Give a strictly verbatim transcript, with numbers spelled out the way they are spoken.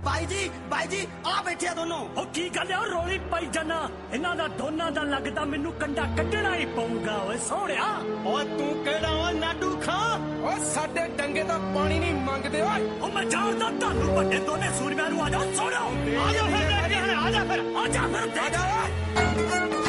ਬਾਈ ਜੀ ਬਾਈ ਜੀ ਆ ਬੈਠੇ ਦੋਨੋਂ। ਉਹ ਕੀ ਗੱਲ ਆ ਰੋਲੀ ਪਾਈ ਜਾਨਾ? ਇਹਨਾਂ ਦਾ ਦੋਨਾਂ ਦਾ ਲੱਗਦਾ ਮੈਨੂੰ ਕੰਡਾ ਕੱਢਣਾ ਹੀ ਪਊਗਾ ਓਏ ਸੋਹਣਿਆ। ਓਏ ਤੂੰ ਕਿਹੜਾ ਓਏ ਨਾਟੂ ਖਾਂ? ਓ ਸਾਡੇ ਡੰਗੇ ਦਾ ਪਾਣੀ ਨਹੀਂ ਮੰਗਦੇ ਓਏ। ਉਹ ਮੈਂ ਜਾਣਦਾ ਤੁਹਾਨੂੰ ਵੱਡੇ ਦੋਨੇ ਸੂਰਮਿਆਂ ਨੂੰ। ਆ ਜਾ ਸੋਹਣਿਆ, ਆ ਜਾ ਫਿਰ, ਆ ਜਾ ਫਿਰ, ਆ ਜਾ ਫਿਰ, ਆ ਜਾ ਓਏ।